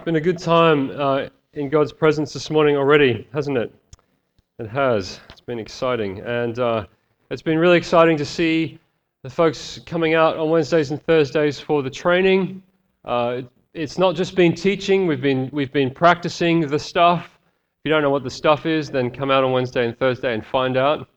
been a good time in God's presence this morning already, hasn't it? It has. It's been exciting. And it's been really exciting to see the folks coming out on Wednesdays and Thursdays for the training. It's not just been teaching, we've been practicing the stuff. If you don't know what the stuff is, then come out on Wednesday and Thursday and find out.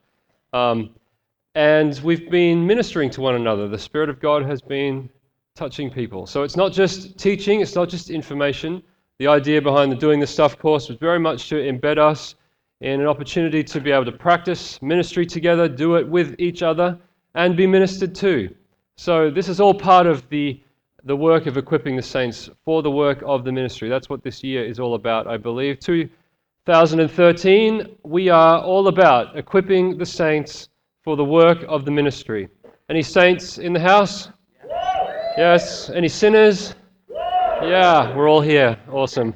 And we've been ministering to one another. The Spirit of God has been touching people. So it's not just teaching, it's not just information. The idea behind the Doing the Stuff course was very much to embed us in an opportunity to be able to practice ministry together, do it with each other, and be ministered to. So this is all part of the work of equipping the saints for the work of the ministry. That's what this year is all about, I believe. 2013, we are all about equipping the saints for the work of the ministry. Any saints in the house? Yes. Any sinners? Yeah, we're all here. Awesome.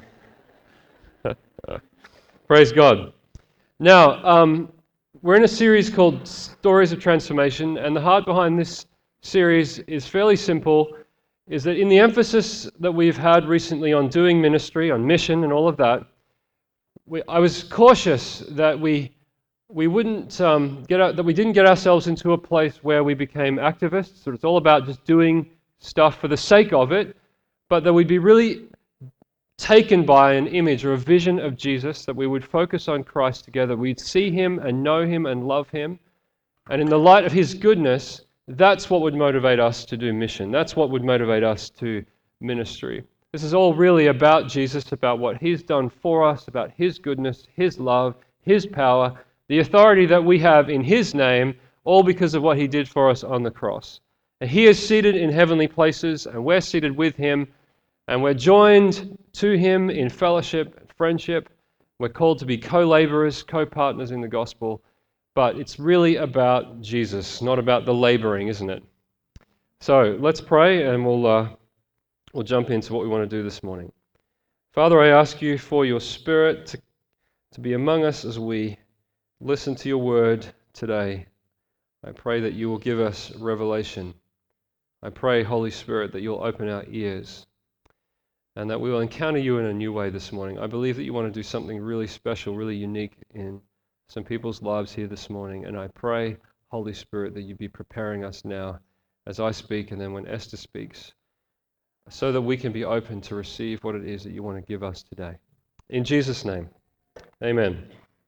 Praise God. Now, we're in a series called Stories of Transformation, and the heart behind this series is fairly simple, is that in the emphasis that we've had recently on doing ministry, on mission and all of that, I was cautious that we didn't get ourselves into a place where we became activists, so it's all about just doing stuff for the sake of it, but that we'd be really taken by an image or a vision of Jesus, that we would focus on Christ together. We'd see Him and know Him and love Him. And in the light of His goodness, that's what would motivate us to do mission. That's what would motivate us to ministry. This is all really about Jesus, about what He's done for us, about His goodness, His love, His power, the authority that we have in His name, all because of what He did for us on the cross. And He is seated in heavenly places, and we're seated with Him, and we're joined to Him in fellowship and friendship. We're called to be co-laborers, co-partners in the gospel, but it's really about Jesus, not about the laboring, isn't it? So let's pray, and we'll jump into what we want to do this morning. Father, I ask You for Your Spirit to be among us as we listen to Your word today. I pray that You will give us revelation. I pray, Holy Spirit, that You'll open our ears and that we will encounter You in a new way this morning. I believe that You want to do something really special, really unique in some people's lives here this morning. And I pray, Holy Spirit, that You be preparing us now as I speak and then when Esther speaks, so that we can be open to receive what it is that You want to give us today. In Jesus' name, amen.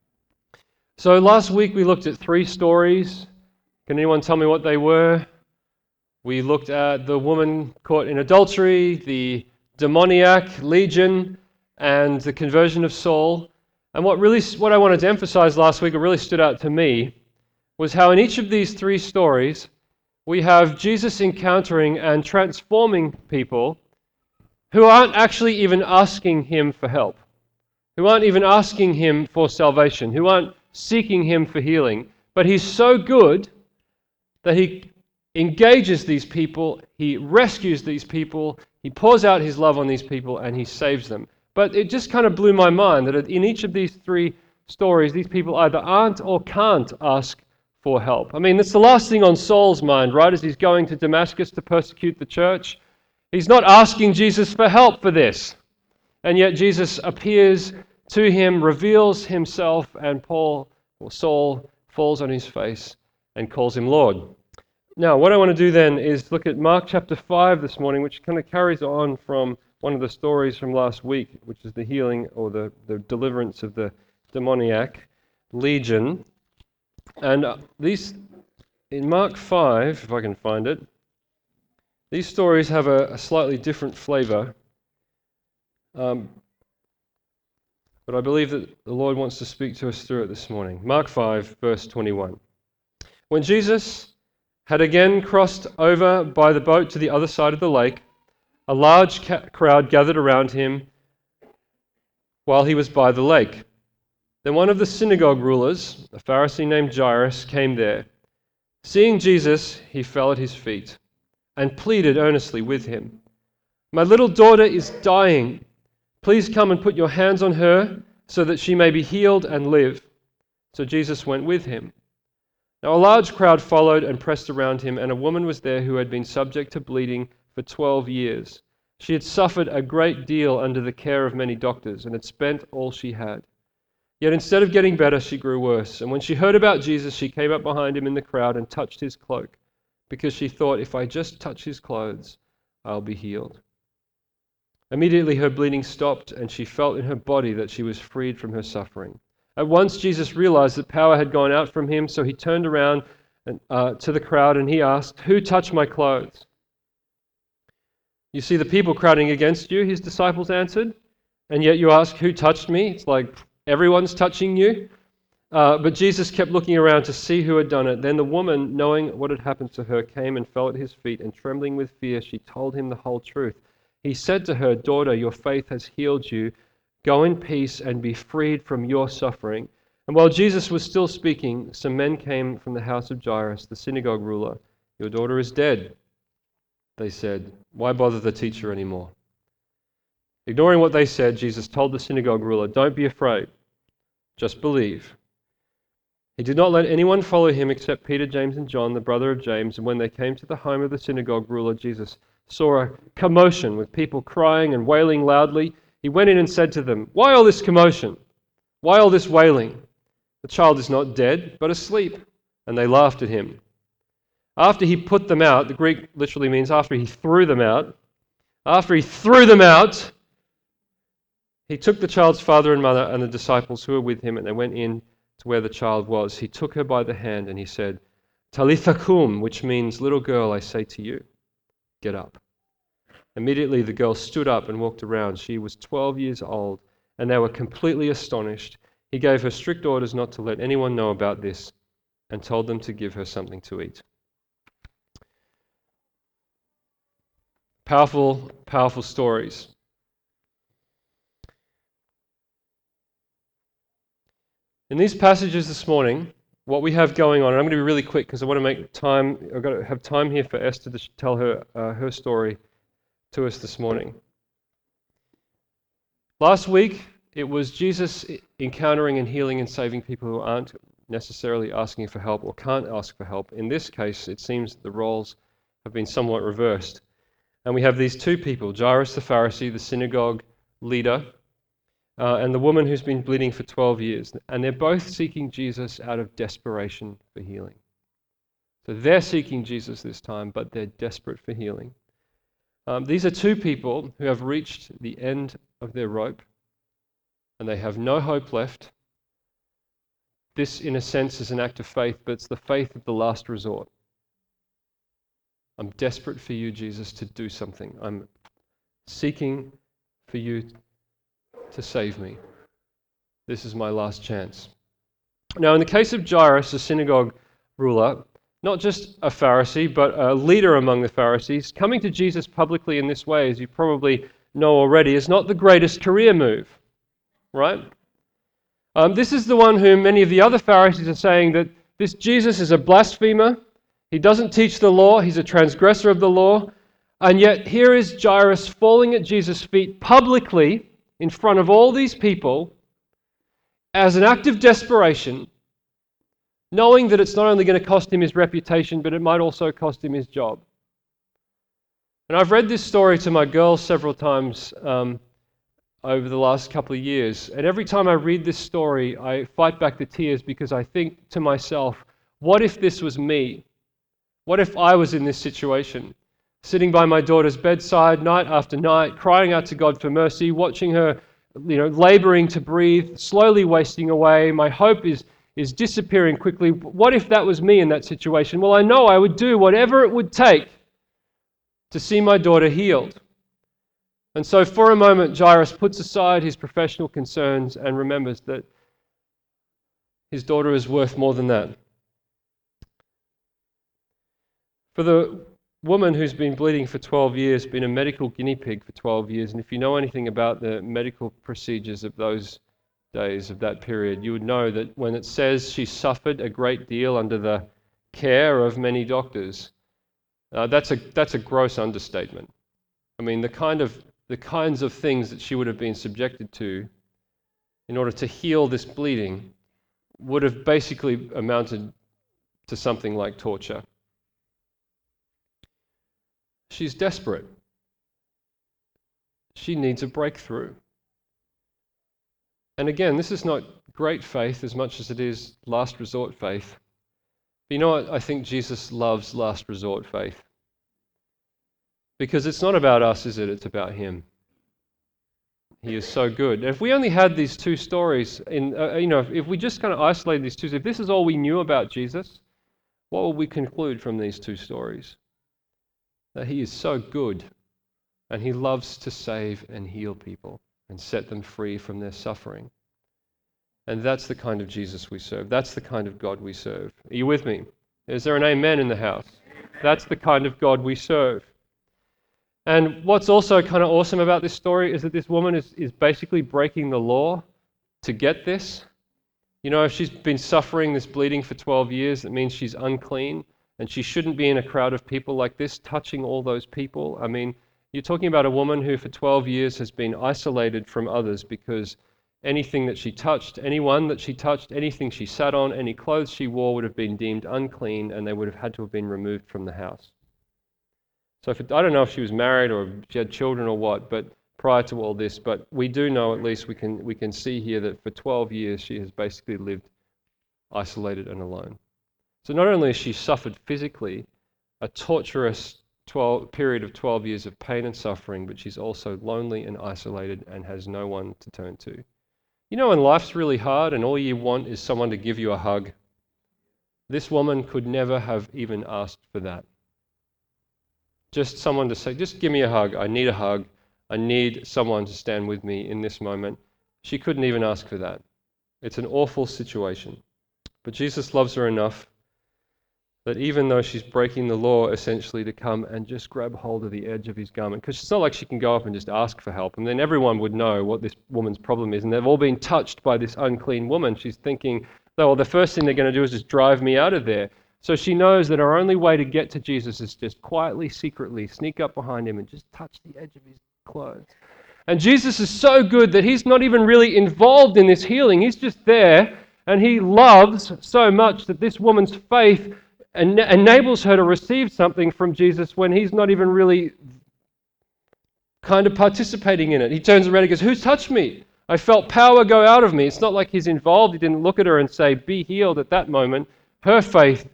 So last week we looked at 3 stories. Can anyone tell me what they were? We looked at the woman caught in adultery, the demoniac, Legion, and the conversion of Saul. And what I wanted to emphasize last week, it really stood out to me, was how in each of these 3 stories, we have Jesus encountering and transforming people who aren't actually even asking Him for help, who aren't even asking Him for salvation, who aren't seeking Him for healing. But He's so good that He engages these people, He rescues these people, He pours out His love on these people, and He saves them. But it just kind of blew my mind that in each of these 3 stories, these people either aren't or can't ask for help. I mean, that's the last thing on Saul's mind, right, as he's going to Damascus to persecute the church. He's not asking Jesus for help for this. And yet Jesus appears to him, reveals Himself, and Saul falls on his face and calls him Lord. Now, what I want to do then is look at Mark chapter 5 this morning, which kind of carries on from one of the stories from last week, which is the healing or the deliverance of the demoniac, Legion. And in Mark 5, if I can find it, these stories have a slightly different flavor. But I believe that the Lord wants to speak to us through it this morning. Mark 5, verse 21. When Jesus had again crossed over by the boat to the other side of the lake, a large crowd gathered around Him while He was by the lake. Then one of the synagogue rulers, a Pharisee named Jairus, came there. Seeing Jesus, he fell at His feet and pleaded earnestly with Him. "My little daughter is dying. Please come and put your hands on her so that she may be healed and live." So Jesus went with him. Now a large crowd followed and pressed around Him, and a woman was there who had been subject to bleeding for 12 years. She had suffered a great deal under the care of many doctors and had spent all she had. Yet instead of getting better, she grew worse. And when she heard about Jesus, she came up behind him in the crowd and touched his cloak, because she thought, if I just touch his clothes, I'll be healed. Immediately her bleeding stopped, and she felt in her body that she was freed from her suffering. At once Jesus realized that power had gone out from him, so he turned around to the crowd and he asked, "Who touched my clothes?" "You see the people crowding against you," his disciples answered, "and yet you ask, 'Who touched me?' It's like everyone's touching you." But Jesus kept looking around to see who had done it. Then the woman, knowing what had happened to her, came and fell at his feet, and trembling with fear, she told him the whole truth. He said to her, "Daughter, your faith has healed you. Go in peace and be freed from your suffering." And while Jesus was still speaking, some men came from the house of Jairus, the synagogue ruler. "Your daughter is dead," they said. "Why bother the teacher anymore?" Ignoring what they said, Jesus told the synagogue ruler, "Don't be afraid, just believe." He did not let anyone follow him except Peter, James, and John, the brother of James. And when they came to the home of the synagogue ruler, Jesus saw a commotion with people crying and wailing loudly. He went in and said to them, "Why all this commotion? Why all this wailing? The child is not dead, but asleep." And they laughed at him. After he put them out, the Greek literally means after he threw them out. After he threw them out, he took the child's father and mother and the disciples who were with him, and they went in to where the child was. He took her by the hand and he said, "Talitha kum," which means, "Little girl, I say to you, get up." Immediately the girl stood up and walked around. She was 12 years old, and they were completely astonished. He gave her strict orders not to let anyone know about this and told them to give her something to eat. Powerful, powerful stories. In these passages this morning, what we have going on, and I'm going to be really quick because I want to make time, I've got to have time here for Esther to tell her story to us this morning. Last week, it was Jesus encountering and healing and saving people who aren't necessarily asking for help or can't ask for help. In this case, it seems the roles have been somewhat reversed. And we have these two people, Jairus the Pharisee, the synagogue leader, and the woman who's been bleeding for 12 years. And they're both seeking Jesus out of desperation for healing. So they're seeking Jesus this time, but they're desperate for healing. These are two people who have reached the end of their rope, and they have no hope left. This, in a sense, is an act of faith, but it's the faith of the last resort. I'm desperate for you, Jesus, to do something. I'm seeking for you to save me. This is my last chance. Now, in the case of Jairus, the synagogue ruler, not just a Pharisee, but a leader among the Pharisees, coming to Jesus publicly in this way, as you probably know already, is not the greatest career move, right? This is the one whom many of the other Pharisees are saying that this Jesus is a blasphemer. He doesn't teach the law. He's a transgressor of the law. And yet here is Jairus falling at Jesus' feet publicly in front of all these people as an act of desperation, knowing that it's not only going to cost him his reputation, but it might also cost him his job. And I've read this story to my girls several times over the last couple of years. And every time I read this story, I fight back the tears because I think to myself, what if this was me? What if I was in this situation? Sitting by my daughter's bedside night after night, crying out to God for mercy, watching her, laboring to breathe, slowly wasting away. My hope is disappearing quickly. What if that was me in that situation? Well, I know I would do whatever it would take to see my daughter healed. And so for a moment, Jairus puts aside his professional concerns and remembers that his daughter is worth more than that. For the woman who's been bleeding for 12 years, been a medical guinea pig for 12 years, and if you know anything about the medical procedures of those days, of that period, you would know that when it says she suffered a great deal under the care of many doctors, that's a gross understatement. I mean, the kinds of things that she would have been subjected to in order to heal this bleeding would have basically amounted to something like torture. She's desperate. She needs a breakthrough. And again, this is not great faith as much as it is last resort faith. But you know what? I think Jesus loves last resort faith. Because it's not about us, is it? It's about him. He is so good. If we only had these two stories, if we just kind of isolated these two, if this is all we knew about Jesus, what would we conclude from these two stories? That he is so good, and he loves to save and heal people and set them free from their suffering. And that's the kind of Jesus we serve. That's the kind of God we serve. Are you with me? Is there an amen in the house? That's the kind of God we serve. And what's also kind of awesome about this story is that this woman is basically breaking the law to get this. You know, if she's been suffering this bleeding for 12 years, it means she's unclean, and she shouldn't be in a crowd of people like this, touching all those people. I mean, you're talking about a woman who for 12 years has been isolated from others because anything that she touched, anyone that she touched, anything she sat on, any clothes she wore would have been deemed unclean, and they would have had to have been removed from the house. So I don't know if she was married or she had children or what, but prior to all this, but we do know, at least we can see here, that for 12 years she has basically lived isolated and alone. So not only has she suffered physically a torturous period of 12 years of pain and suffering, but she's also lonely and isolated and has no one to turn to. You know, when life's really hard and all you want is someone to give you a hug, this woman could never have even asked for that. Just someone to say, just give me a hug. I need a hug. I need someone to stand with me in this moment. She couldn't even ask for that. It's an awful situation. But Jesus loves her enough that even though she's breaking the law, essentially, to come and just grab hold of the edge of his garment, because it's not like she can go up and just ask for help, and then everyone would know what this woman's problem is, and they've all been touched by this unclean woman. She's thinking, well, the first thing they're going to do is just drive me out of there. So she knows that her only way to get to Jesus is just quietly, secretly sneak up behind him and just touch the edge of his clothes. And Jesus is so good that he's not even really involved in this healing. He's just there, and he loves so much that this woman's faith enables her to receive something from Jesus when he's not even really kind of participating in it. He turns around and goes, "Who's touched me? I felt power go out of me." It's not like he's involved. He didn't look at her and say, "Be healed" at that moment. Her faith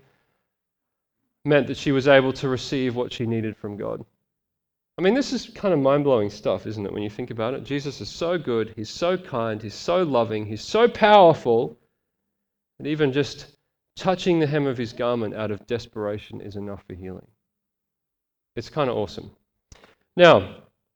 meant that she was able to receive what she needed from God. I mean, this is kind of mind-blowing stuff, isn't it, when you think about it? Jesus is so good, he's so kind, he's so loving, he's so powerful, that even just touching the hem of his garment out of desperation is enough for healing. It's kind of awesome. Now,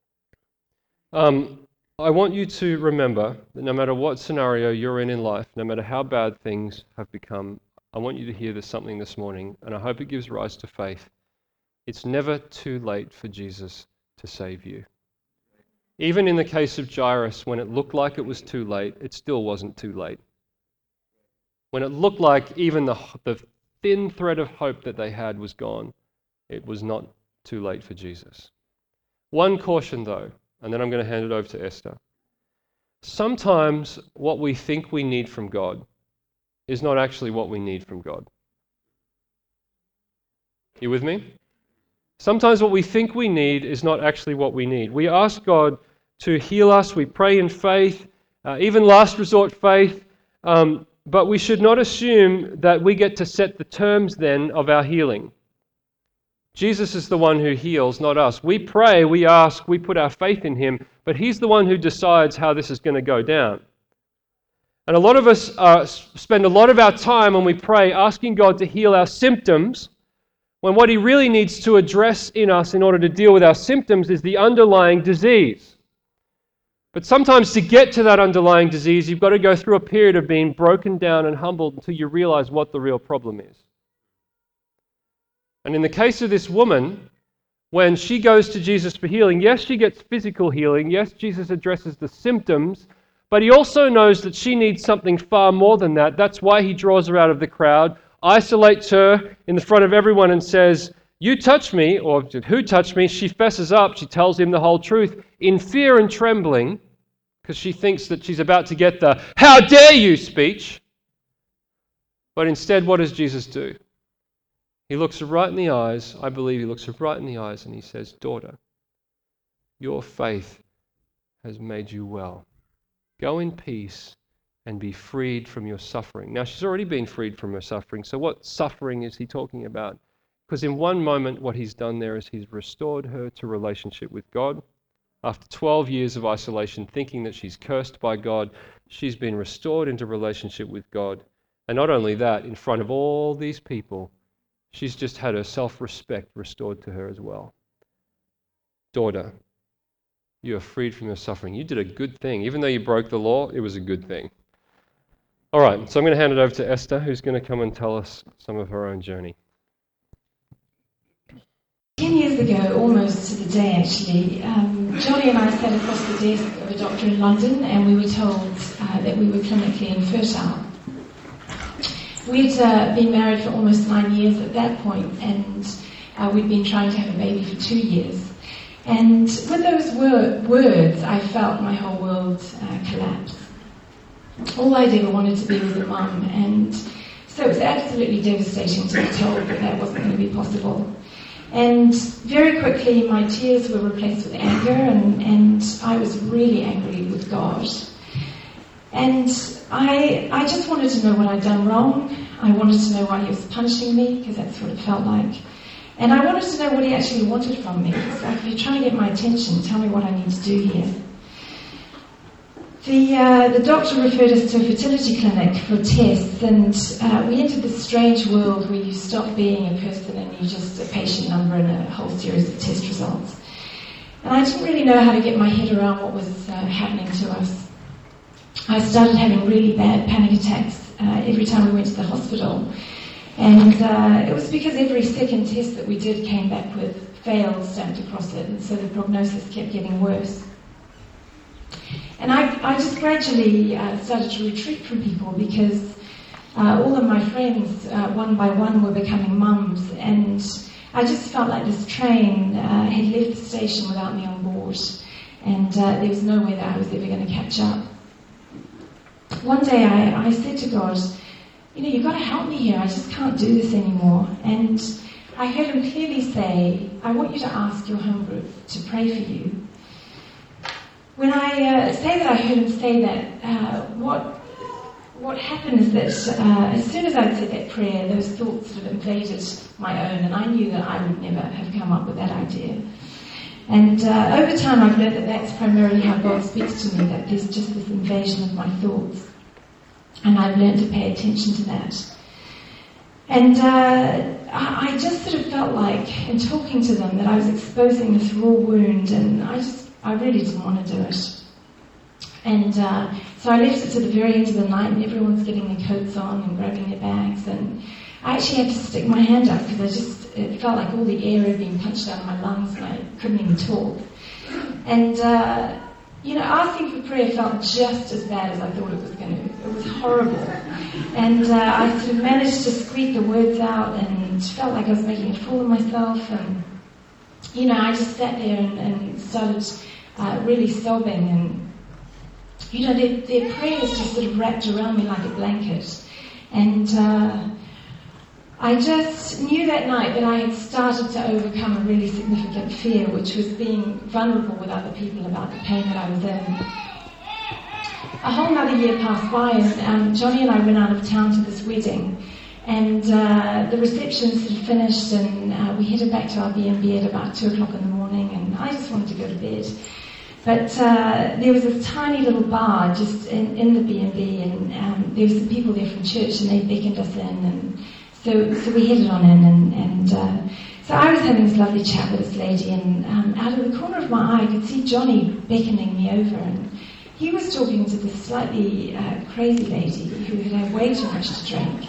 I want you to remember that no matter what scenario you're in life, no matter how bad things have become, I want you to hear something this morning, and I hope it gives rise to faith. It's never too late for Jesus to save you. Even in the case of Jairus, when it looked like it was too late, it still wasn't too late. When it looked like even the thin thread of hope that they had was gone, it was not too late for Jesus. One caution though, and then I'm going to hand it over to Esther. Sometimes what we think we need from God is not actually what we need from God. You with me? Sometimes what we think we need is not actually what we need. We ask God to heal us, we pray in faith, even last resort faith, but we should not assume that we get to set the terms then of our healing. Jesus is the one who heals, not us. We pray, we ask, we put our faith in him, but he's the one who decides how this is going to go down. And a lot of us spend a lot of our time when we pray asking God to heal our symptoms, when what he really needs to address in us in order to deal with our symptoms is the underlying disease. But sometimes to get to that underlying disease, you've got to go through a period of being broken down and humbled until you realize what the real problem is. And in the case of this woman, when she goes to Jesus for healing, yes, she gets physical healing. Yes, Jesus addresses the symptoms, but he also knows that she needs something far more than that. That's why he draws her out of the crowd, isolates her in the front of everyone and says, "You touched me," or "Who touched me?" She fesses up. She tells him the whole truth in fear and trembling because she thinks that she's about to get the "How dare you" speech. But instead, what does Jesus do? He looks her right in the eyes. I believe he looks her right in the eyes and he says, "Daughter, your faith has made you well. Go in peace and be freed from your suffering. Now, she's already been freed from her suffering, so what suffering is he talking about? Because in one moment, what he's done there is he's restored her to relationship with God. After 12 years of isolation, thinking that she's cursed by God, she's been restored into relationship with God. And not only that, in front of all these people, she's just had her self-respect restored to her as well. Daughter, you are freed from your suffering. You did a good thing. Even though you broke the law, it was a good thing. All right, so I'm going to hand it over to Esther, who's going to come and tell us some of her own journey. 10 years ago, almost to the day actually, Johnny and I sat across the desk of a doctor in London, and we were told that we were clinically infertile. We'd been married for almost 9 years at that point, and we'd been trying to have a baby for 2 years. And with those words, I felt my whole world collapse. All I'd ever wanted to be was a mum, and so it was absolutely devastating to be told that that wasn't going to be possible. And very quickly my tears were replaced with anger, and I was really angry with God. And I just wanted to know what I'd done wrong. I wanted to know why he was punishing me, because that's what it felt like. And I wanted to know what he actually wanted from me. It's like, if you're trying to get my attention, tell me what I need to do here. The doctor referred us to a fertility clinic for tests, and we entered this strange world where you stop being a person and you're just a patient number and a whole series of test results. And I didn't really know how to get my head around what was happening to us. I started having really bad panic attacks every time we went to the hospital. And it was because every second test that we did came back with failed stamped across it, and so the prognosis kept getting worse. And I just gradually started to retreat from people, because all of my friends, one by one, were becoming mums, and I just felt like this train had left the station without me on board, and there was no way that I was ever going to catch up. One day I said to God, you've got to help me here, I just can't do this anymore. And I heard him clearly say, I want you to ask your home group to pray for you. When I say that, I heard him say that, what happened is that as soon as I'd said that prayer, those thoughts sort of invaded my own, and I knew that I would never have come up with that idea. And over time I've learned that that's primarily how God speaks to me, that there's just this invasion of my thoughts. And I've learned to pay attention to that. And I just sort of felt like, in talking to them, that I was exposing this raw wound, and I really didn't want to do it. And so I left it to the very end of the night, and everyone's getting their coats on and grabbing their bags, and I actually had to stick my hand up, because it felt like all the air had been punched out of my lungs, and I couldn't even talk. And asking for prayer felt just as bad as I thought it was going to. It was horrible. And I sort of managed to squeak the words out, and felt like I was making a fool of myself. And, I just sat there and started really sobbing. And, their prayers just sort of wrapped around me like a blanket. And I just knew that night that I had started to overcome a really significant fear, which was being vulnerable with other people about the pain that I was in. A whole other year passed by, and Johnny and I went out of town to this wedding, and the reception sort of finished, and we headed back to our B&B at about 2 o'clock in the morning, and I just wanted to go to bed. But there was this tiny little bar just in the B&B, and there were some people there from church, and they beckoned us in, and so we headed on in, and so I was having this lovely chat with this lady, and out of the corner of my eye I could see Johnny beckoning me over, and he was talking to this slightly crazy lady who had had way too much to drink.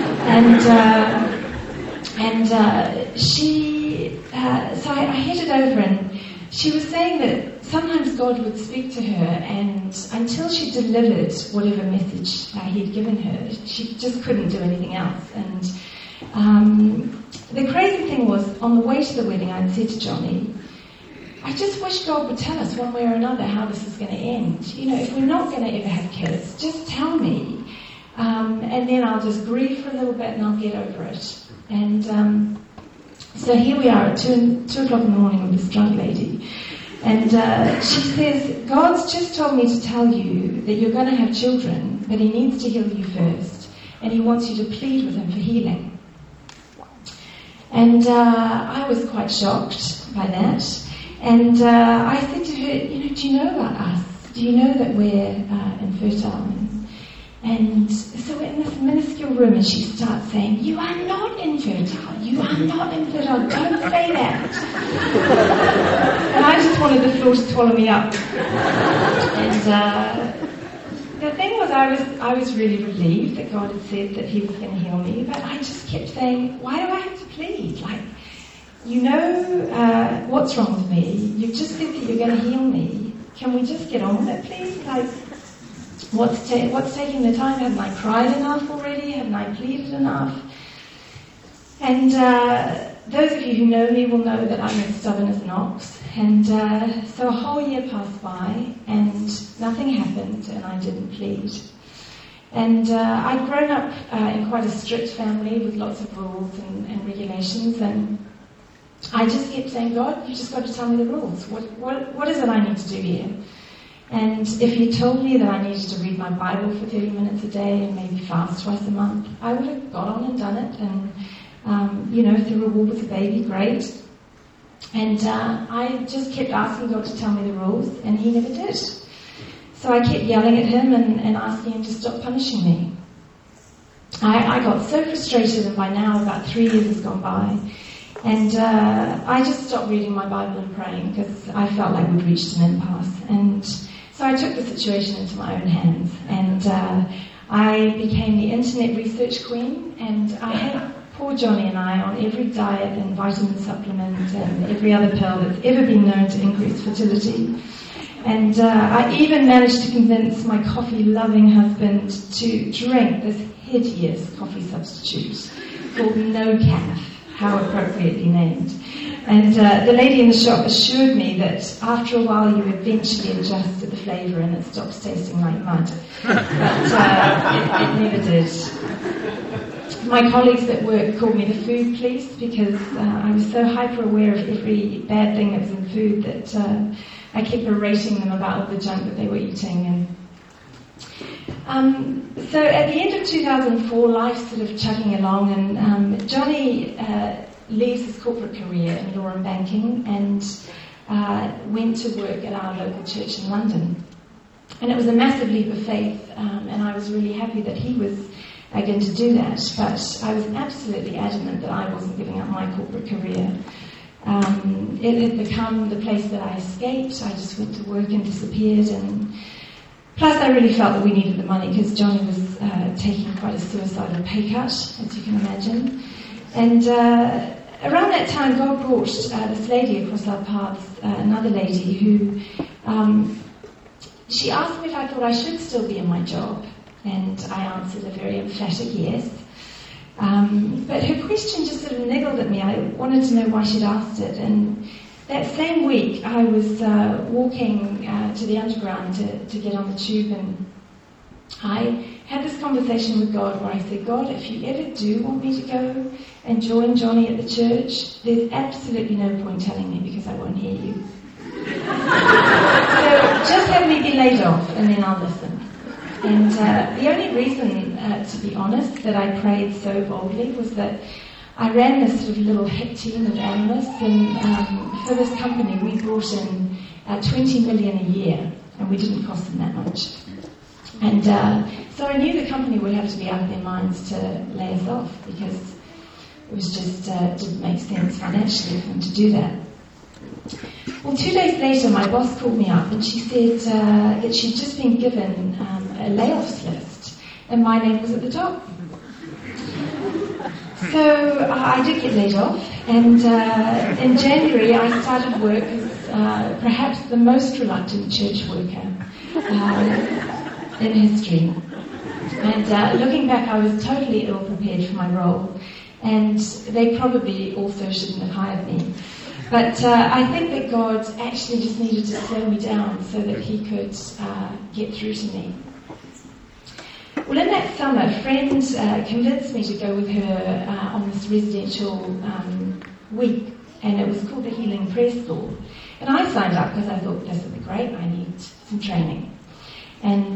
So I headed over, and she was saying that sometimes God would speak to her, and until she delivered whatever message he'd given her, she just couldn't do anything else. And the crazy thing was, on the way to the wedding, I'd said to Johnny, I just wish God would tell us one way or another how this is going to end. If we're not going to ever have kids, just tell me. And then I'll just grieve for a little bit and I'll get over it. And so here we are at 2 o'clock in the morning with this drunk lady. And she says, God's just told me to tell you that you're going to have children, but he needs to heal you first, and he wants you to plead with him for healing. And I was quite shocked by that. And I said to her, do you know about us? Do you know that we're infertile? And so we're in this minuscule room, and she starts saying, you are not infertile. You are not infertile. Don't say that. And I just wanted the floor to swallow me up. And the thing was, I was really relieved that God had said that he was going to heal me, but I just kept saying, why do I have to plead? Like, what's wrong with me? You've just said that you're going to heal me. Can we just get on with it, please? Like, what's taking the time? Haven't I cried enough already? Haven't I pleaded enough? And those of you who know me will know that I'm as stubborn as an ox. And so a whole year passed by, and nothing happened, and I didn't plead. And I'd grown up in quite a strict family with lots of rules and regulations, and I just kept saying, God, you just got to tell me the rules. What is it I need to do here? And if you told me that I needed to read my Bible for 30 minutes a day and maybe fast twice a month, I would have got on and done it. And, if the reward was a baby, great. And I just kept asking God to tell me the rules, and he never did. So I kept yelling at him and asking him to stop punishing me. I got so frustrated, and by now about 3 years has gone by. And I just stopped reading my Bible and praying because I felt like we'd reached an impasse. And so I took the situation into my own hands, and I became the internet research queen, and I had poor Johnny and I on every diet and vitamin supplement and every other pill that's ever been known to increase fertility. And I even managed to convince my coffee-loving husband to drink this hideous coffee substitute called No Calf, how appropriately named. And the lady in the shop assured me that after a while you eventually adjust to the flavour and it stops tasting like mud. But it never did. My colleagues at work called me the food police because I was so hyper-aware of every bad thing that was in food that I kept berating them about all the junk that they were eating. And so at the end of 2004, life's sort of chugging along, and Johnny leaves his corporate career in law and banking and went to work at our local church in London. And it was a massive leap of faith, and I was really happy that he was going to do that. But I was absolutely adamant that I wasn't giving up my corporate career. It had become the place that I escaped. I just went to work and disappeared, and plus I really felt that we needed the money because Johnny was taking quite a suicidal pay cut, as you can imagine. And around that time, God brought this lady across our paths, another lady who, she asked me if I thought I should still be in my job, and I answered a very emphatic yes. But her question just sort of niggled at me. I wanted to know why she'd asked it. And that same week, I was walking to the underground to get on the tube, and I had this conversation with God where I said, God, if you ever do want me to go and join Johnny at the church, there's absolutely no point telling me because I won't hear you. So just have me be laid off and then I'll listen. And the only reason, to be honest, that I prayed so boldly was that I ran this sort of little hit team of analysts, and for this company we brought in 20 million a year, and we didn't cost them that much. And so I knew the company would have to be out of their minds to lay us off because it was just didn't make sense financially for them to do that. Well, 2 days later, my boss called me up and she said that she'd just been given a layoffs list, and my name was at the top. So I did get laid off, and in January I started work as perhaps the most reluctant church worker in history. And looking back, I was totally ill-prepared for my role, and they probably also shouldn't have hired me. But I think that God actually just needed to slow me down so that he could get through to me. Well, in that summer, a friend convinced me to go with her on this residential week, and it was called the Healing Prayer School. And I signed up because I thought this would be great, I need some training. And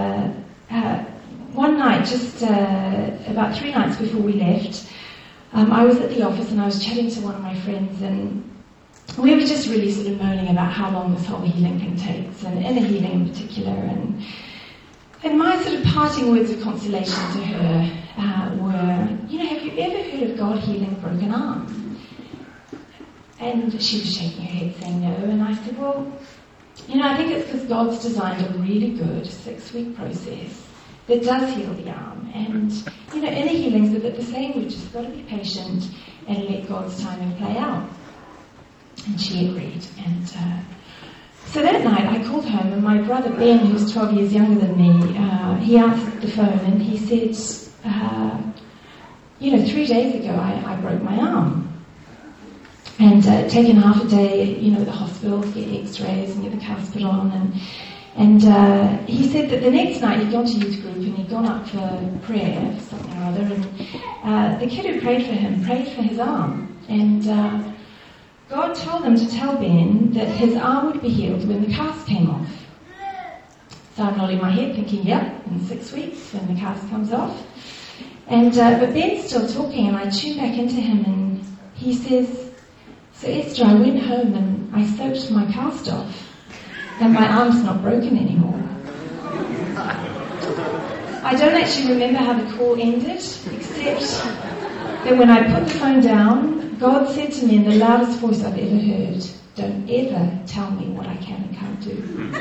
one night, just about 3 nights before we left, I was at the office and I was chatting to one of my friends, and we were just really sort of moaning about how long this whole healing thing takes, and inner healing in particular. And my sort of parting words of consolation to her were, have you ever heard of God healing a broken arm? And she was shaking her head saying no, and I said, well, I think it's because God's designed a really good 6-week process that does heal the arm. And, inner healing's a bit the same. We've just got to be patient and let God's timing play out. And she agreed. And so that night I called home, and my brother Ben, who's 12 years younger than me, he answered the phone and he said, 3 days ago I broke my arm. And taken half a day, at the hospital to get x-rays and get the cast put on. And he said that the next night he'd gone to youth group and he'd gone up for prayer for something or other. And the kid who prayed for him prayed for his arm. And God told him to tell Ben that his arm would be healed when the cast came off. So I'm nodding my head thinking, yep, in 6 weeks when the cast comes off. And but Ben's still talking, and I tune back into him, and he says, so Esther, I went home and I soaked my cast off, and my arm's not broken anymore. I don't actually remember how the call ended, except that when I put the phone down, God said to me in the loudest voice I've ever heard, don't ever tell me what I can and can't do.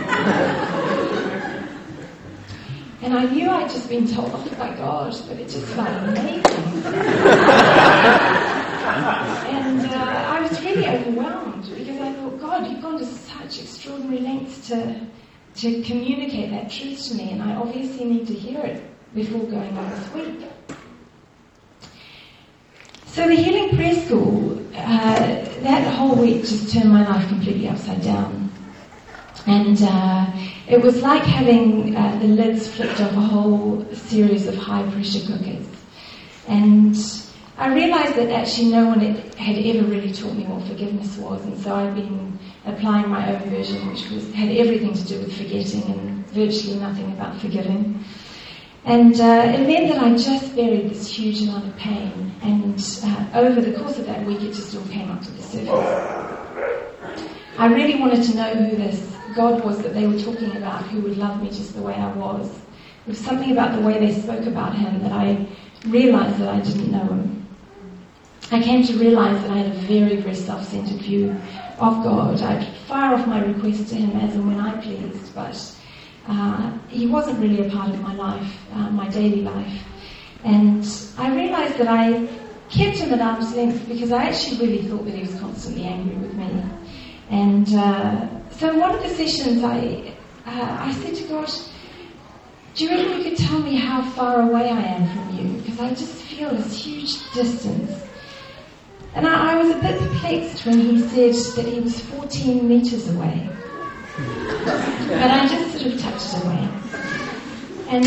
And I knew I'd just been told off by God, but it just felt amazing. And I was really overwhelmed because I thought, God, you've gone to such extraordinary lengths to communicate that truth to me, and I obviously need to hear it before going on this week. So the Healing Prayer School, that whole week just turned my life completely upside down. And it was like having the lids flipped off a whole series of high-pressure cookers. And I realised that actually no one had ever really taught me what forgiveness was, and so I'd been applying my own version, which had everything to do with forgetting and virtually nothing about forgiving. And it meant that I just buried this huge amount of pain, and over the course of that week it just all came up to the surface. I really wanted to know who this God was that they were talking about, who would love me just the way I was. There was something about the way they spoke about him that I realised that I didn't know him. I came to realise that I had a very, very self-centred view of God. I'd fire off my requests to him as and when I pleased, but he wasn't really a part of my life, my daily life. And I realised that I kept him at arm's length because I actually really thought that he was constantly angry with me. And so in one of the sessions I said to God, do you reckon you could tell me how far away I am from you? Because I just feel this huge distance. And I was a bit perplexed when he said that he was 14 metres away. But I just sort of touched it away. And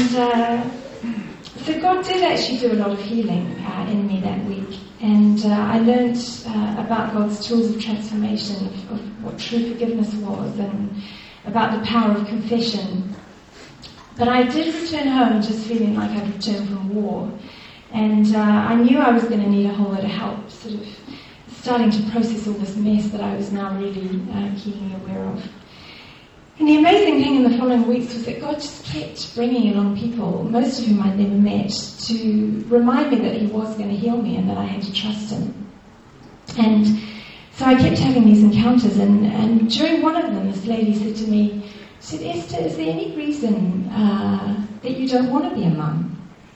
so God did actually do a lot of healing in me that week. And I learned about God's tools of transformation, of what true forgiveness was, and about the power of confession. But I did return home just feeling like I'd returned from war. And I knew I was going to need a whole lot of help, sort of starting to process all this mess that I was now really keenly aware of. And the amazing thing in the following weeks was that God just kept bringing along people, most of whom I'd never met, to remind me that he was going to heal me and that I had to trust him. And so I kept having these encounters, and during one of them, this lady said to me, she said, Esther, is there any reason that you don't want to be a mum?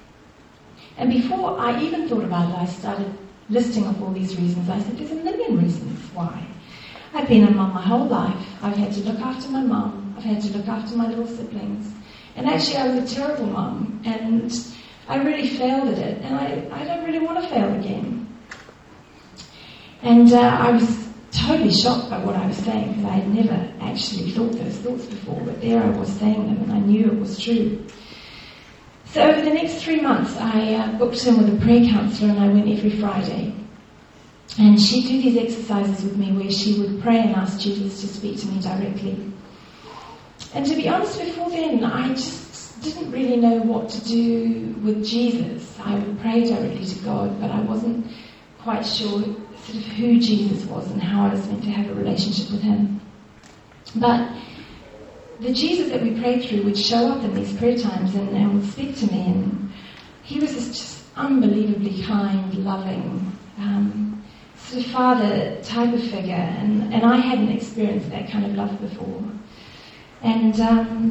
And before I even thought about it, I started listing off all these reasons. I said, there's a million reasons why. I've been a mum my whole life. I've had to look after my mum. I've had to look after my little siblings. And actually I was a terrible mum, and I really failed at it, and I don't really want to fail again. And I was totally shocked by what I was saying, because I had never actually thought those thoughts before, but there I was saying them, and I knew it was true. So over the next 3 months, I booked in with a prayer counsellor, and I went every Friday. And she'd do these exercises with me where she would pray and ask Jesus to speak to me directly. And to be honest, before then, I just didn't really know what to do with Jesus. I would pray directly to God, but I wasn't quite sure sort of who Jesus was and how I was meant to have a relationship with him. But the Jesus that we prayed through would show up in these prayer times and would speak to me, and he was this just unbelievably kind, loving, sort of father type of figure, and I hadn't experienced that kind of love before. And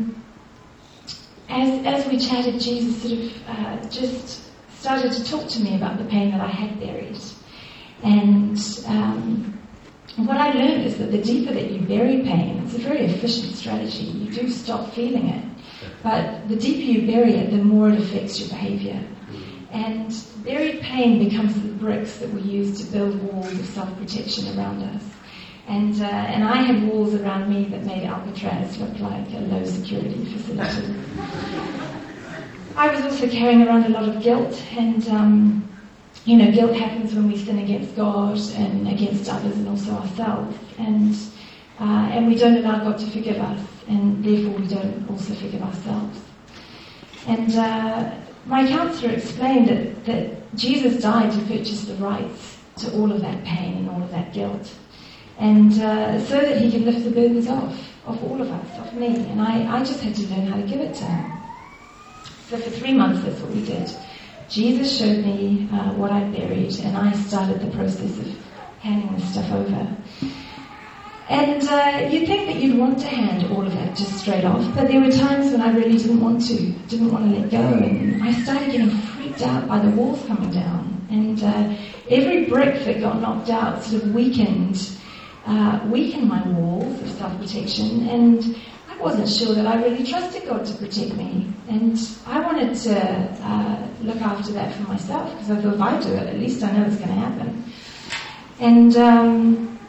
as we chatted, Jesus sort of just started to talk to me about the pain that I had buried. And what I learned is that the deeper that you bury pain, it's a very efficient strategy. You do stop feeling it. But the deeper you bury it, the more it affects your behavior. And buried pain becomes the bricks that we use to build walls of self-protection around us. And I had walls around me that made Alcatraz look like a low-security facility. I was also carrying around a lot of guilt, and guilt happens when we sin against God and against others and also ourselves. And we don't allow God to forgive us, and therefore we don't also forgive ourselves. And my counsellor explained that Jesus died to purchase the rights to all of that pain and all of that guilt. And so that he could lift the burdens off all of us, off me. And I just had to learn how to give it to him. So for 3 months, that's what we did. Jesus showed me what I'd buried, and I started the process of handing this stuff over. And you'd think that you'd want to hand all of that just straight off, but there were times when I really didn't want to let go, and I started getting freaked out by the walls coming down. And every brick that got knocked out sort of weakened my walls of self-protection, and I wasn't sure that I really trusted God to protect me, and I wanted to look after that for myself, because I thought if I do it, at least I know it's going to happen. And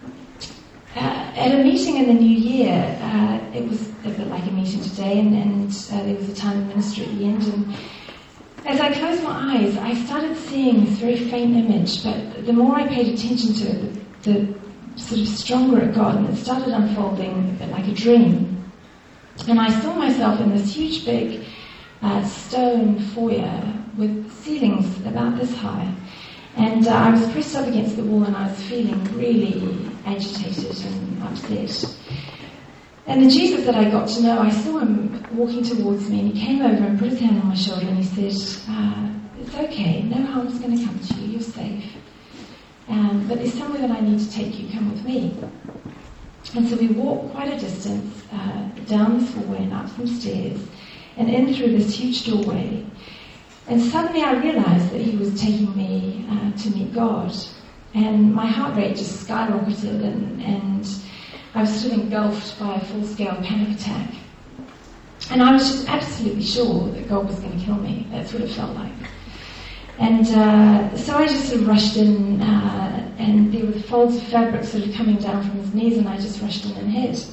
at a meeting in the new year, it was a bit like a meeting today, and there was a time of ministry at the end, and as I closed my eyes, I started seeing this very faint image, but the more I paid attention to it, the sort of stronger it got, and it started unfolding a bit like a dream. And I saw myself in this huge big stone foyer with ceilings about this high. And I was pressed up against the wall, and I was feeling really agitated and upset. And the Jesus that I got to know, I saw him walking towards me, and he came over and put his hand on my shoulder, and he said, it's okay, no harm's going to come to you, you're safe. But there's somewhere that I need to take you, come with me. And so we walked quite a distance down this hallway and up some stairs and in through this huge doorway. And suddenly I realized that he was taking me to meet God. And my heart rate just skyrocketed, and I was sort of engulfed by a full-scale panic attack. And I was just absolutely sure that God was going to kill me. That's what it felt like. And so I just sort of rushed in, and there were folds of fabric sort of coming down from his knees, and I just rushed in and hid.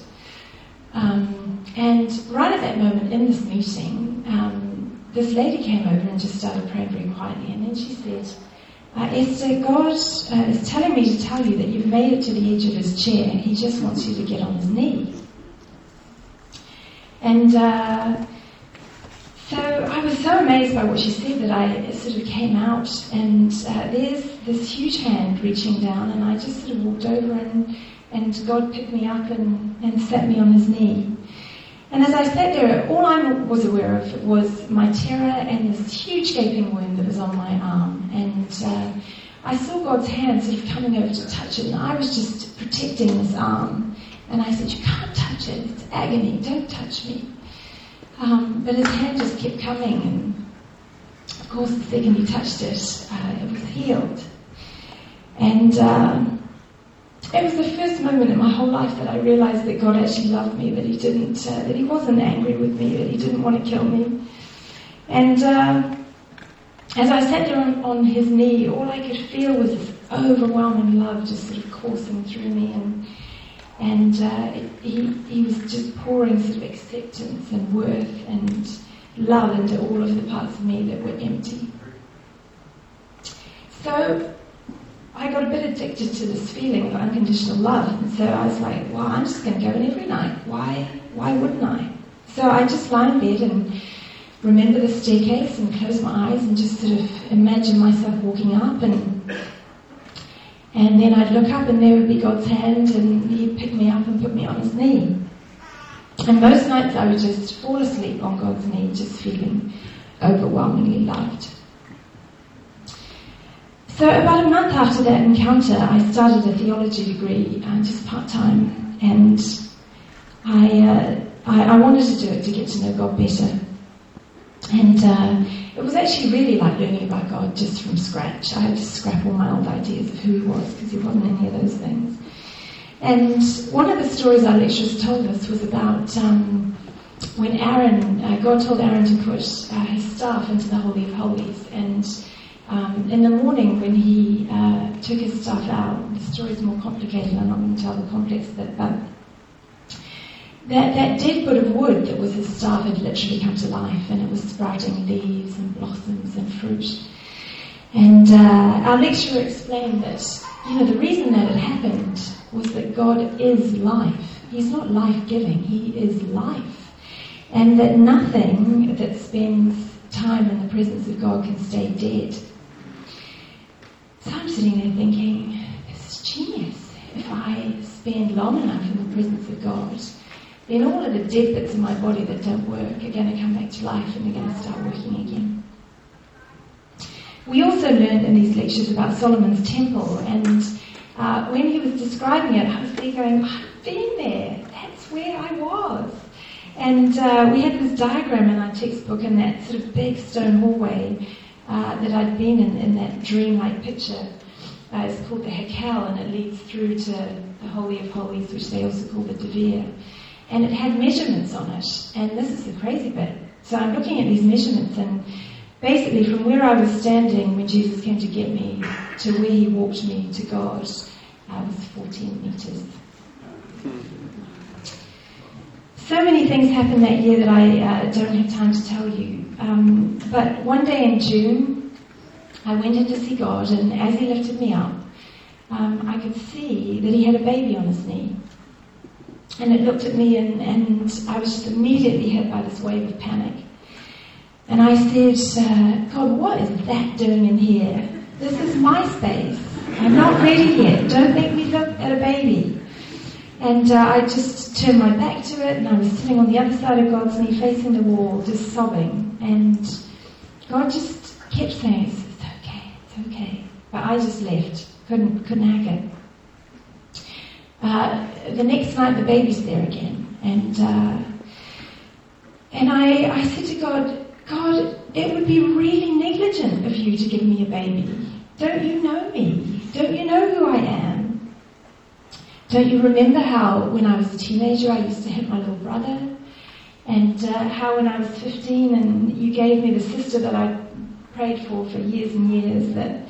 And right at that moment in this meeting, this lady came over and just started praying very quietly, and then she said, Esther, God is telling me to tell you that you've made it to the edge of his chair. He just wants you to get on his knee. And so I was so amazed by what she said that I sort of came out, and there's this huge hand reaching down, and I just sort of walked over, and God picked me up and sat me on his knee. And as I sat there, all I was aware of was my terror and this huge gaping wound that was on my arm. And I saw God's hand sort of coming over to touch it, and I was just protecting this arm. And I said, you can't touch it, it's agony, don't touch me. But his hand just kept coming, and of course the second he touched it, it was healed. And it was the first moment in my whole life that I realized that God actually loved me, that he wasn't angry with me, that he didn't want to kill me. And as I sat there on his knee, all I could feel was this overwhelming love just sort of coursing through me, and he was just pouring sort of acceptance and worth and love into all of the parts of me that were empty. So I got a bit addicted to this feeling of unconditional love. And so I was like, well, I'm just going to go in every night. Why wouldn't I? So I just lie in bed and remember the staircase and close my eyes and just sort of imagine myself walking up, and then I'd look up and there would be God's hand, and he'd pick me up and put me on his knee. And most nights I would just fall asleep on God's knee, just feeling overwhelmingly loved. So about a month after that encounter, I started a theology degree, just part-time, and I wanted to do it to get to know God better. And it was actually really like learning about God just from scratch. I had to scrap all my old ideas of who he was, because he wasn't any of those things. And one of the stories our lecturers told us was about when God told Aaron to put his staff into the Holy of Holies. And in the morning when he took his staff out, the story's more complicated, I'm not going to tell the complex bit, but that dead bit of wood that was his staff had literally come to life, and it was sprouting leaves and blossoms and fruit. And our lecturer explained that, the reason that it happened was that God is life. He's not life-giving, he is life. And that nothing that spends time in the presence of God can stay dead. So I'm sitting there thinking, this is genius. If I spend long enough in the presence of God, then all of the dead bits in my body that don't work are going to come back to life, and they're going to start working again. We also learned in these lectures about Solomon's temple, and when he was describing it, I was there going, I've been there, that's where I was. And we had this diagram in our textbook in that sort of big stone hallway that I'd been in that dreamlike picture. It's called the Hekel, and it leads through to the Holy of Holies, which they also call the Devir. And it had measurements on it, and this is the crazy bit. So I'm looking at these measurements, and basically from where I was standing when Jesus came to get me to where he walked me to God was 14 meters. So many things happened that year that I don't have time to tell you. But one day in June, I went in to see God, and as he lifted me up, I could see that he had a baby on his knee. And it looked at me, and I was just immediately hit by this wave of panic. And I said, God, what is that doing in here? This is my space. I'm not ready yet. Don't make me look at a baby. And I just turned my back to it, and I was sitting on the other side of God's knee, facing the wall, just sobbing. And God just kept saying, it's okay. But I just left. Couldn't hack it. The next night, the baby's there again, and I said to God, it would be really negligent of you to give me a baby. Don't you know me? Don't you know who I am? Don't you remember how when I was a teenager I used to hit my little brother, and how when I was 15 and you gave me the sister that I prayed for years and years, that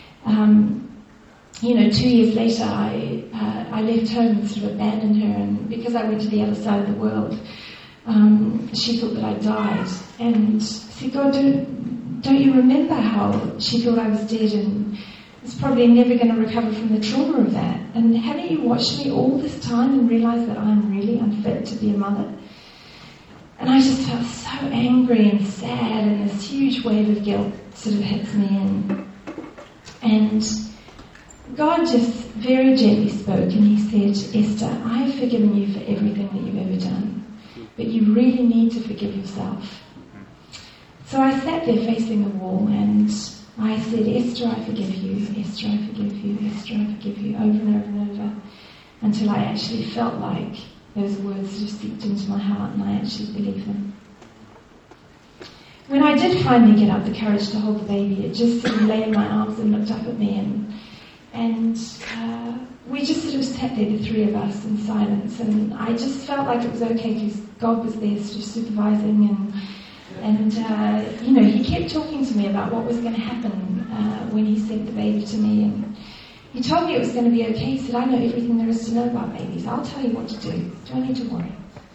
2 years later I left home and sort of abandoned her, and because I went to the other side of the world, she thought that I died. And I said, God, don't you remember how she thought I was dead and was probably never going to recover from the trauma of that? And haven't you watched me all this time and realised that I'm really unfit to be a mother? And I just felt so angry and sad, and this huge wave of guilt sort of hits me, and God just very gently spoke, and he said, Esther, I have forgiven you for everything that you've ever done, but you really need to forgive yourself. So I sat there facing the wall, and I said, Esther, I forgive you, Esther, I forgive you, Esther, I forgive you, over and over and over, until I actually felt like those words just seeped into my heart, and I actually believed them. When I did finally get up the courage to hold the baby, it just sort of lay in my arms and looked up at me, and we just sort of sat there, the three of us, in silence, and I just felt like it was okay because God was there sort of supervising, and he kept talking to me about what was going to happen when he sent the baby to me, and he told me it was going to be okay. He said, I know everything there is to know about babies. I'll tell you what to do. Don't need to worry.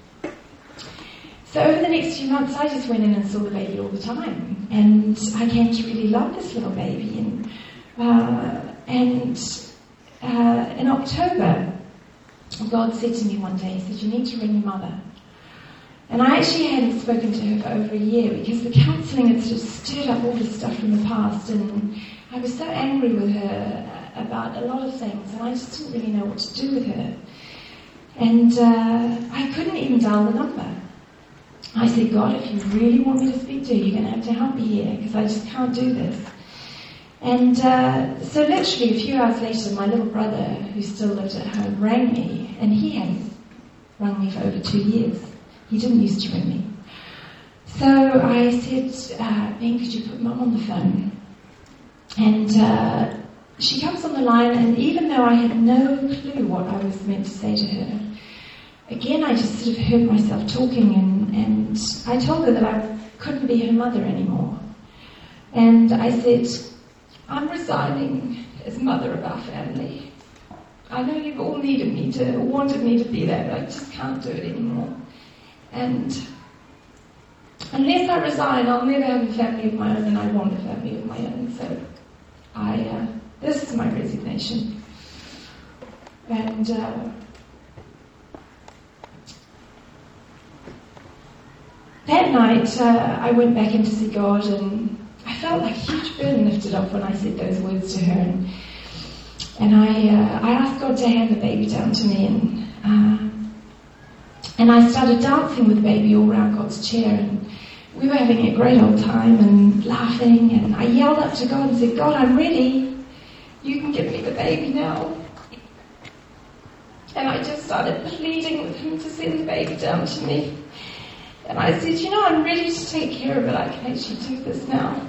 So over the next few months, I just went in and saw the baby all the time, and I came to really love this little baby, And in October, God said to me one day, he said, you need to ring your mother. And I actually hadn't spoken to her for over a year because the counselling had sort of stirred up all this stuff from the past, and I was so angry with her about a lot of things, and I just didn't really know what to do with her. And I couldn't even dial the number. I said, God, if you really want me to speak to her, you're going to have to help me here, because I just can't do this. And so literally a few hours later, my little brother, who still lived at home, rang me, and he hadn't rung me for over 2 years. He didn't used to ring me. So I said, Ben, could you put Mum on the phone? And she comes on the line, and even though I had no clue what I was meant to say to her, again I just sort of heard myself talking, and I told her that I couldn't be her mother anymore. And I said, I'm resigning as mother of our family. I know you've all wanted me to be there, but I just can't do it anymore. And unless I resign, I'll never have a family of my own, and I want a family of my own. So this is my resignation. And that night, I went back in to see God, and I felt like a huge burden lifted off when I said those words to her. And I asked God to hand the baby down to me, and I started dancing with the baby all around God's chair, and we were having a great old time and laughing, and I yelled up to God and said, God, I'm ready. You can give me the baby now. And I just started pleading with him to send the baby down to me. And I said, I'm ready to take care of it. I can actually do this now.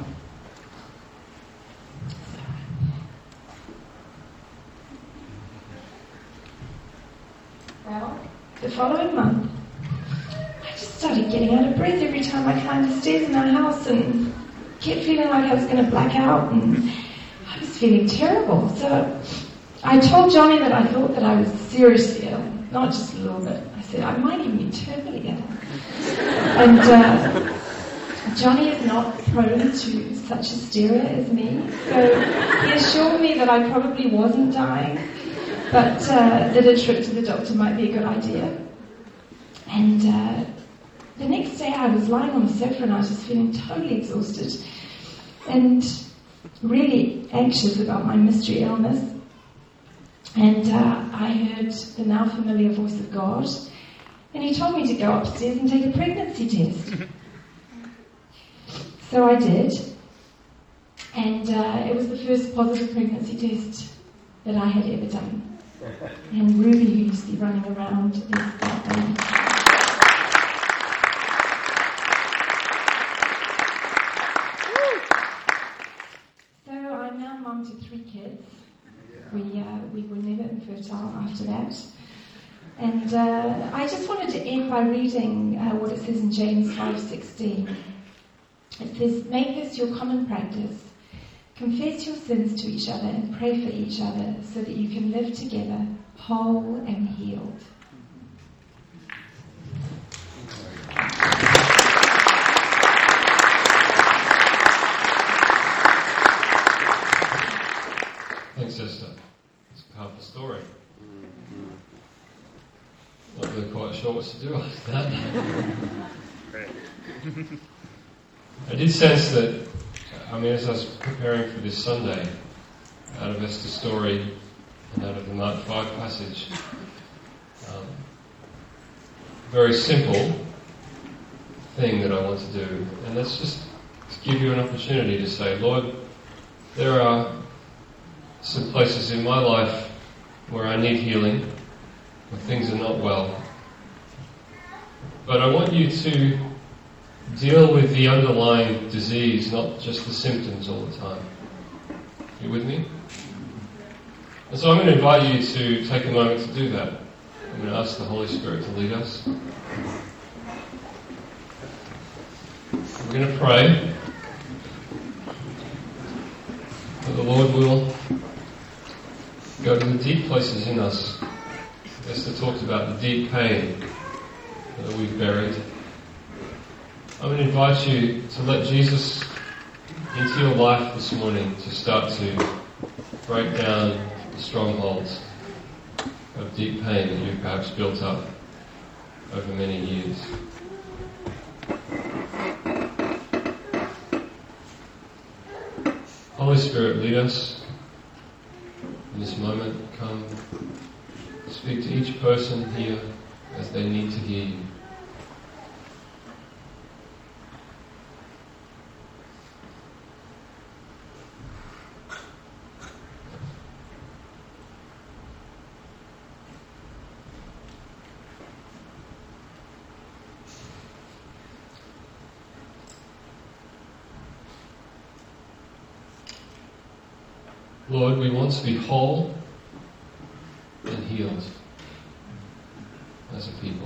Well, the following month, I just started getting out of breath every time I climbed the stairs in our house, and kept feeling like I was going to black out, and I was feeling terrible. So I told Johnny that I thought that I was seriously ill, not just a little bit. I said, I might even be terminally ill. And Johnny is not prone to such hysteria as me, so he assured me that I probably wasn't dying, but that a trip to the doctor might be a good idea. And the next day I was lying on the sofa, and I was just feeling totally exhausted and really anxious about my mystery illness. And I heard the now familiar voice of God, and he told me to go upstairs and take a pregnancy test. So I did, and it was the first positive pregnancy test that I had ever done. And Ruby, who you see running around, is that baby. So I'm now mum to 3 kids. We were never infertile after that. And I just wanted to end by reading what it says in James 5:16. It says, make this your common practice. Confess your sins to each other and pray for each other so that you can live together, whole and healed. Thanks, Esther. It's a powerful story. Not really quite sure what to do after that. I did sense that, as I was preparing for this Sunday, out of Esther's story and out of the Mark 5 passage, very simple thing that I want to do, and that's just to give you an opportunity to say, Lord, there are some places in my life where I need healing, where things are not well. But I want you to deal with the underlying disease, not just the symptoms all the time. You with me? And so I'm going to invite you to take a moment to do that. I'm going to ask the Holy Spirit to lead us. We're going to pray that the Lord will go to the deep places in us. Esther talked about the deep pain that we've buried. I'm going to invite you to let Jesus into your life this morning to start to break down the strongholds of deep pain that you've perhaps built up over many years. Holy Spirit, lead us in this moment. Come speak to each person here as they need to hear you. Lord, we want to be whole and healed as a people.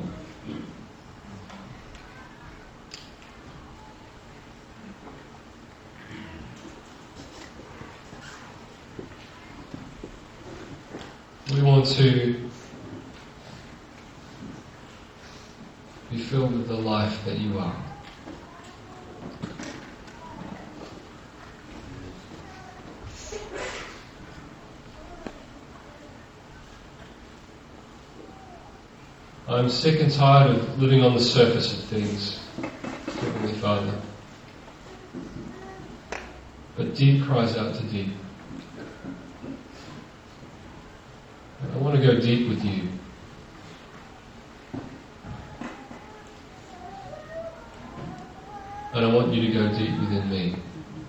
We want to be filled with the life that you are. I'm sick and tired of living on the surface of things, Heavenly Father. But deep cries out to deep. And I want to go deep with you. And I want you to go deep within me.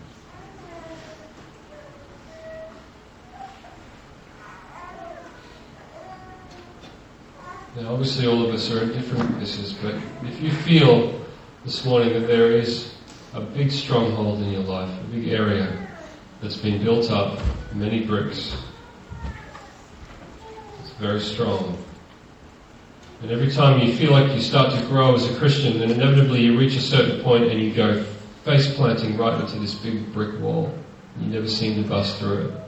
Now, obviously all of us are in different places, but if you feel this morning that there is a big stronghold in your life, a big area that's been built up, many bricks, it's very strong. And every time you feel like you start to grow as a Christian, then inevitably you reach a certain point and you go face planting right into this big brick wall. You never seem to bust through it.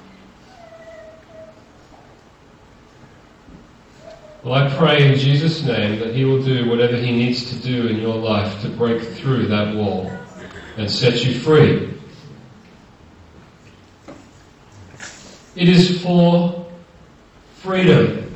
Well, I pray in Jesus' name that He will do whatever He needs to do in your life to break through that wall and set you free. It is for freedom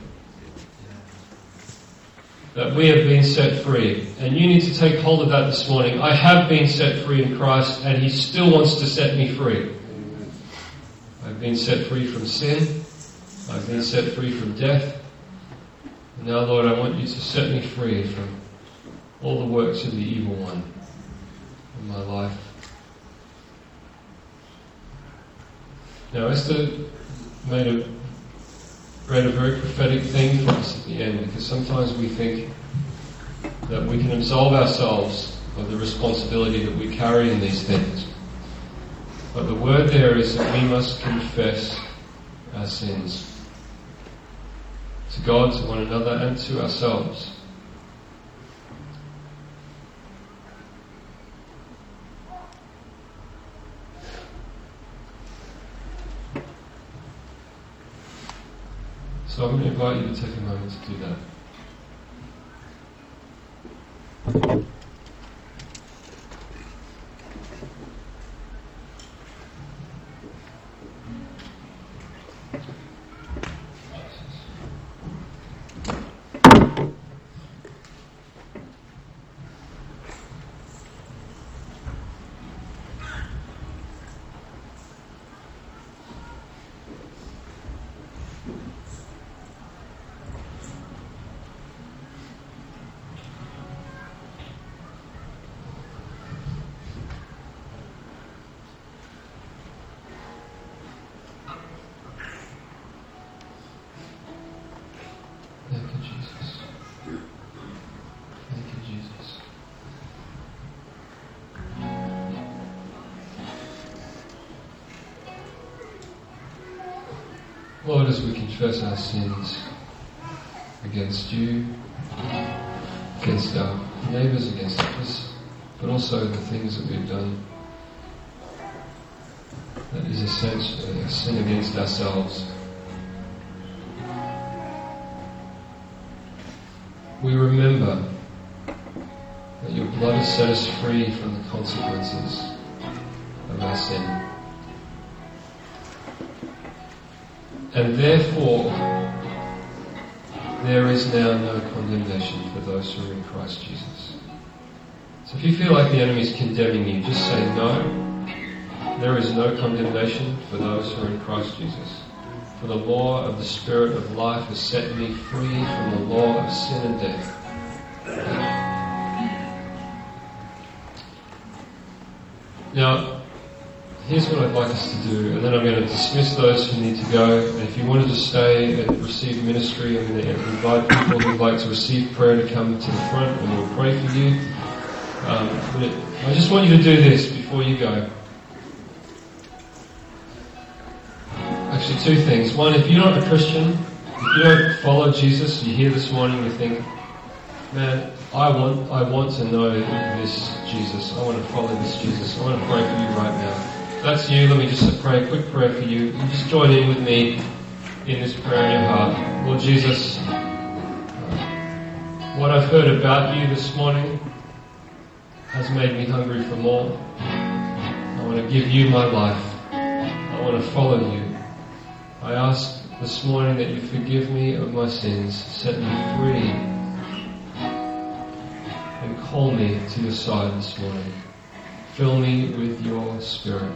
that we have been set free. And you need to take hold of that this morning. I have been set free in Christ, and He still wants to set me free. I've been set free from sin. I've been set free from death. Now, Lord, I want you to set me free from all the works of the evil one in my life. Now, Esther read a very prophetic thing for us at the end, because sometimes we think that we can absolve ourselves of the responsibility that we carry in these things. But the word there is that we must confess our sins to God, to one another, and to ourselves. So I'm going to invite you to take a moment to do that. Thank you, Jesus. Thank you, Jesus. Lord, as we confess our sins against you, against our neighbours, against others, but also the things that we've done that is essentially a sin against ourselves, we remember that your blood has set us free from the consequences of our sin. And therefore, there is now no condemnation for those who are in Christ Jesus. So if you feel like the enemy is condemning you, just say no. There is no condemnation for those who are in Christ Jesus. For the law of the Spirit of life has set me free from the law of sin and death. Now, here's what I'd like us to do, and then I'm going to dismiss those who need to go. And if you wanted to stay and receive ministry, I'm going to invite people who would like to receive prayer to come to the front, and we'll pray for you. But I just want you to do this before you go. Actually, two things. One, if you're not a Christian, if you don't follow Jesus, you hear this morning, you think, man, I want to know this Jesus. I want to follow this Jesus. I want to pray for you right now. If that's you, let me just pray a quick prayer for you. You just join in with me in this prayer in your heart. Lord Jesus, what I've heard about you this morning has made me hungry for more. I want to give you my life. I want to follow you. I ask this morning that you forgive me of my sins, set me free, and call me to your side this morning. Fill me with your Spirit.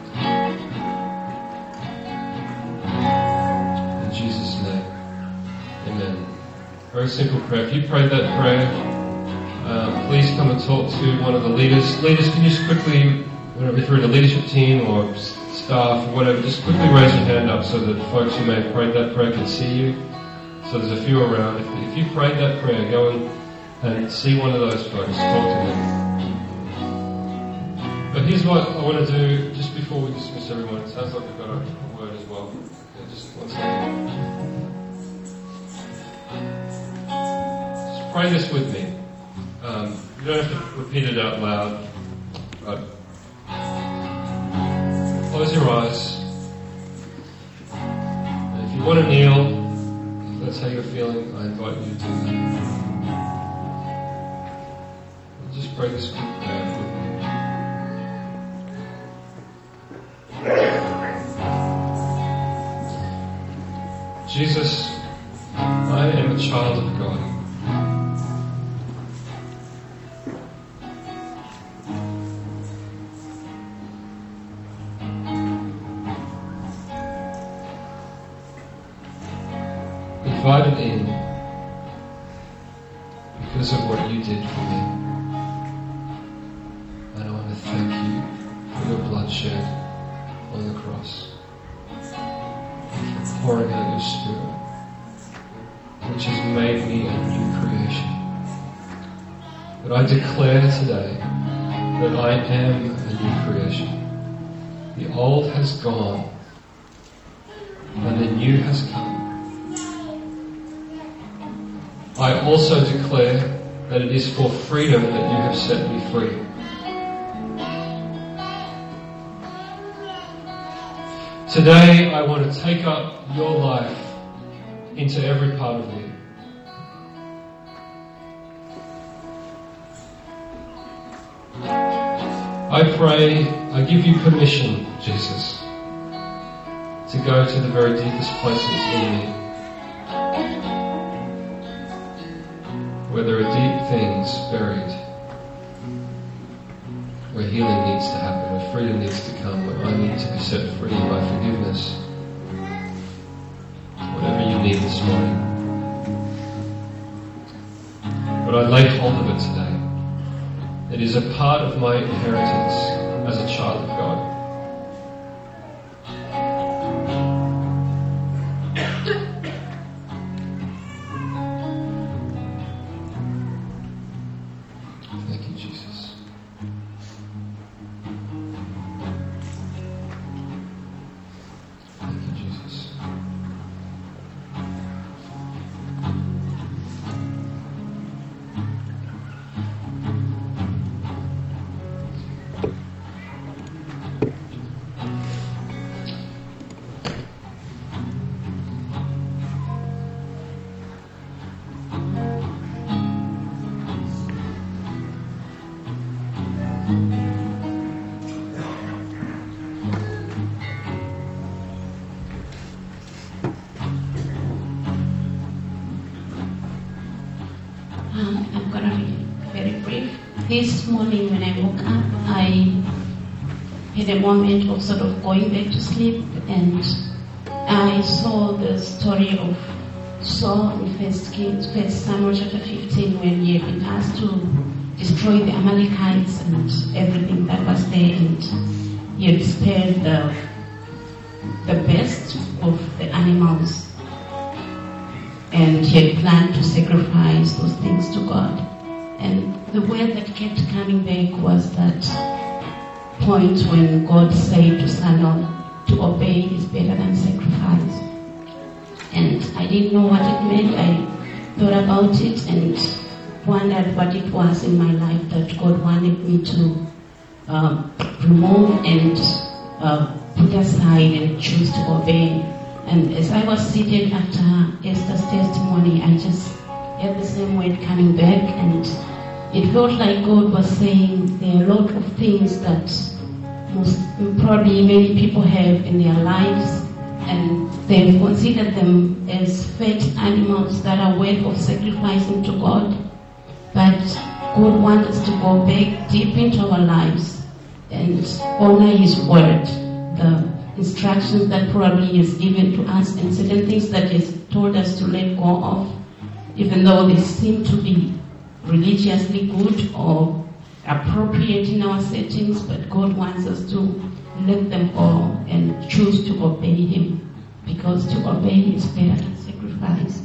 In Jesus' name, amen. Very simple prayer. If you prayed that prayer, please come and talk to one of the leaders. Leaders, can you just quickly, whatever, if you're in the leadership team or staff or whatever, just quickly raise your hand up so that folks who may have prayed that prayer can see you. So there's a few around. If you prayed that prayer, go and see one of those folks, talk to them. But here's what I want to do just before we dismiss everyone. It sounds like we've got a word as well. Yeah, just one second. Just pray this with me. You don't have to repeat it out loud, but close your eyes. And if you want to kneel, if that's how you're feeling, I invite you to do that. Just pray this quick prayer with me. Jesus, I am a child of God. Invited in because of what you did for me. And I want to thank you for your bloodshed on the cross, and for pouring out your Spirit, which has made me a new creation. But I declare today that I am a new creation. The old has gone and the new has come. I also declare that it is for freedom that you have set me free. Today I want to take up your life into every part of me. I pray, I give you permission, Jesus, to go to the very deepest places in me, where there are deep things buried, where healing needs to happen, where freedom needs to come, where I need to be set free by forgiveness. Whatever you need this morning. But I lay hold of it today. It is a part of my inheritance as a child of God. Thank you, Jesus. Thank you, Jesus. this morning when I woke up, I had a moment of sort of going back to sleep, and I saw the story of Saul in 1 Samuel chapter 15, when he had been asked to destroy the Amalekites and everything that was there, and he had spared the best of the animals, and he had planned to sacrifice those things to God. And the word that kept coming back was that point when God said to Samuel, to obey is better than sacrifice. And I didn't know what it meant. I thought about it and wondered what it was in my life that God wanted me to remove and put aside and choose to obey. And as I was seated after Esther's testimony, I just had the same word coming back, and it felt like God was saying there are a lot of things that probably many people have in their lives, and they've considered them as fat animals that are worth of sacrificing to God. But God wants us to go back deep into our lives and honor His word, the instructions that probably He has given to us, and certain things that He has told us to let go of, even though they seem to be religiously good or appropriate in our settings, but God wants us to let them go and choose to obey Him, because to obey is better than sacrifice.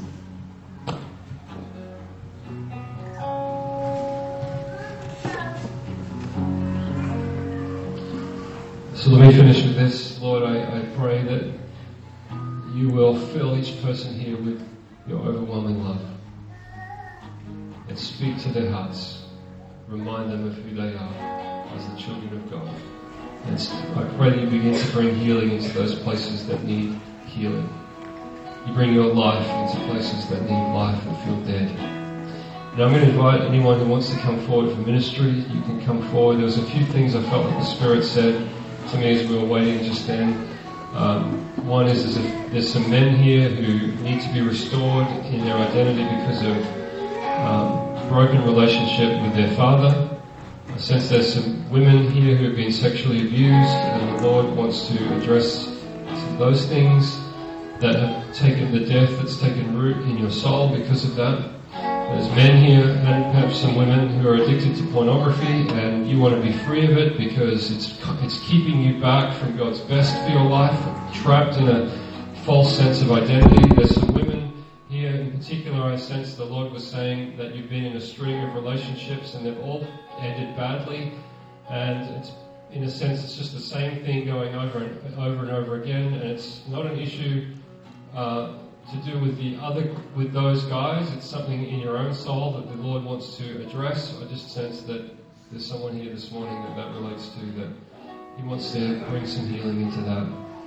So let me finish with this. Lord, I pray that you will fill each person here with your overwhelming love and speak to their hearts. Remind them of who they are as the children of God. And I pray that you begin to bring healing into those places that need healing. You bring your life into places that need life and feel dead. Now I'm going to invite anyone who wants to come forward for ministry. You can come forward. There was a few things I felt like the Spirit said to me as we were waiting just then. One is there's some men here who need to be restored in their identity because of broken relationship with their father. I sense there's some women here who have been sexually abused, and the Lord wants to address those things that have taken the death that's taken root in your soul because of that. There's men here and perhaps some women who are addicted to pornography, and you want to be free of it because it's keeping you back from God's best for your life, trapped in a false sense of identity. There's some women here in particular, I sense the Lord was saying that you've been in a string of relationships and they've all ended badly, and it's, in a sense, it's just the same thing going over and over again, and it's not an issue to do with those guys. It's something in your own soul that the Lord wants to address. I just sense that there's someone here this morning that relates to, that He wants to bring some healing into that.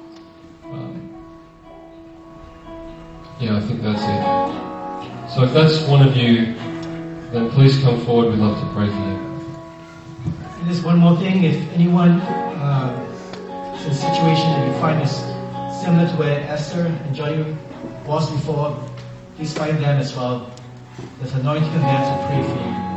I think that's it. So if that's one of you, then please come forward. We'd love to pray for you. And there's one more thing. If anyone is in a situation that you find is similar to where Esther and Johnny was before, please find them as well. There's anointing in there to pray for you.